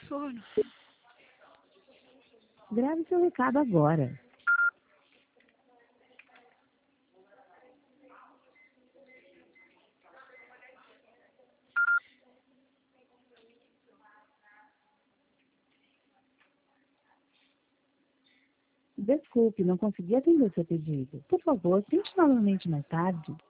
sono. Grave seu recado agora. Desculpe, não consegui atender seu pedido. Por favor, tente novamente mais tarde.